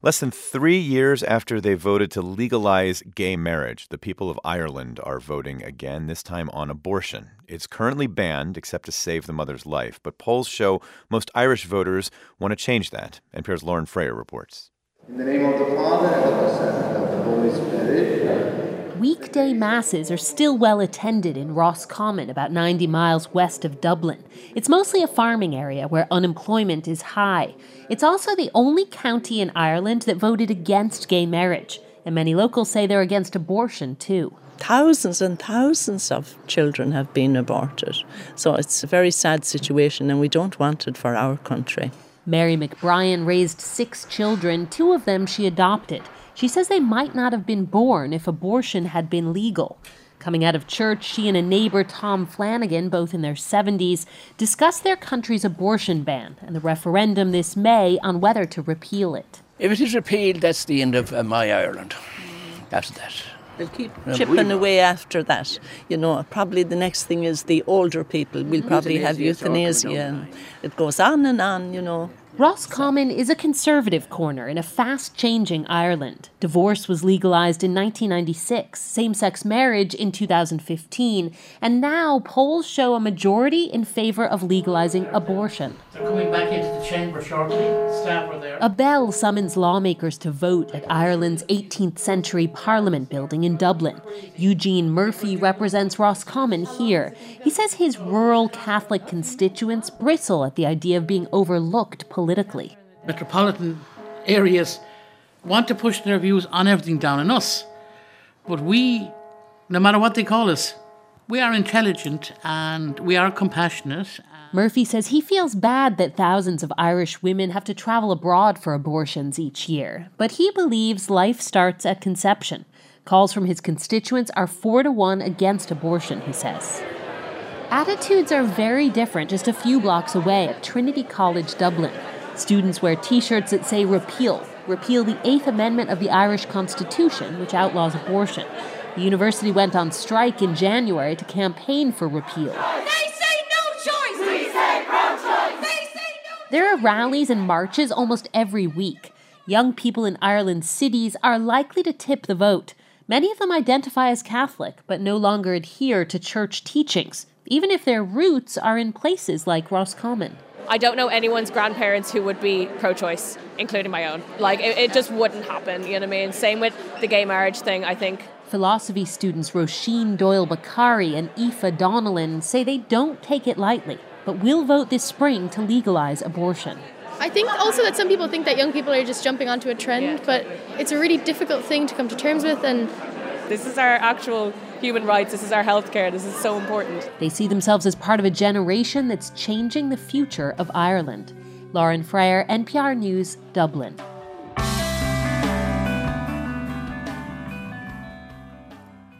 Less than 3 years after they voted to legalize gay marriage, the people of Ireland are voting again, this time on abortion. It's currently banned, except to save the mother's life. But polls show most Irish voters want to change that. NPR's Lauren Freyer reports. In the name of the Father, and of the Son, and of the Holy Spirit. Weekday masses are still well attended in Roscommon, about 90 miles west of Dublin. It's mostly a farming area where unemployment is high. It's also the only county in Ireland that voted against gay marriage. And many locals say they're against abortion, too. Thousands and thousands of children have been aborted. So it's a very sad situation, and we don't want it for our country. Mary McBrien raised 6 children. 2 of them she adopted. She says they might not have been born if abortion had been legal. Coming out of church, she and a neighbor, Tom Flanagan, both in their 70s, discussed their country's abortion ban and the referendum this May on whether to repeal it. If it is repealed, that's the end of my Ireland. That's that. They'll keep chipping away after that. You know, probably the next thing is the older people will probably have euthanasia. It goes on, you know. Roscommon is a conservative corner in a fast-changing Ireland. Divorce was legalized in 1996, same-sex marriage in 2015, and now polls show a majority in favor of legalizing abortion. They're coming back into the chamber shortly. Staff are there. A bell summons lawmakers to vote at Ireland's 18th century Parliament building in Dublin. Eugene Murphy represents Roscommon here. He says his rural Catholic constituents bristle at the idea of being overlooked politically. Metropolitan areas want to push their views on everything down on us. But we, no matter what they call us, we are intelligent and we are compassionate. Murphy says he feels bad that thousands of Irish women have to travel abroad for abortions each year. But he believes life starts at conception. Calls from his constituents are 4-1 against abortion, he says. Attitudes are very different just a few blocks away at Trinity College, Dublin. Students wear T-shirts that say repeal the 8th Amendment of the Irish Constitution, which outlaws abortion. The university went on strike in January to campaign for repeal. They say no choice! We say pro-choice! They say no. There are rallies and marches almost every week. Young people in Ireland's cities are likely to tip the vote. Many of them identify as Catholic, but no longer adhere to church teachings, even if their roots are in places like Roscommon. I don't know anyone's grandparents who would be pro-choice, including my own. It just wouldn't happen, you know what I mean? Same with the gay marriage thing, I think. Philosophy students Roisin Doyle-Bakari and Aoife Donnellan say they don't take it lightly, but will vote this spring to legalize abortion. I think also that some people think that young people are just jumping onto a trend, but it's a really difficult thing to come to terms with. And this is our actual human rights. This is our healthcare. This is so important. They see themselves as part of a generation that's changing the future of Ireland. Lauren Freyer, NPR News, Dublin.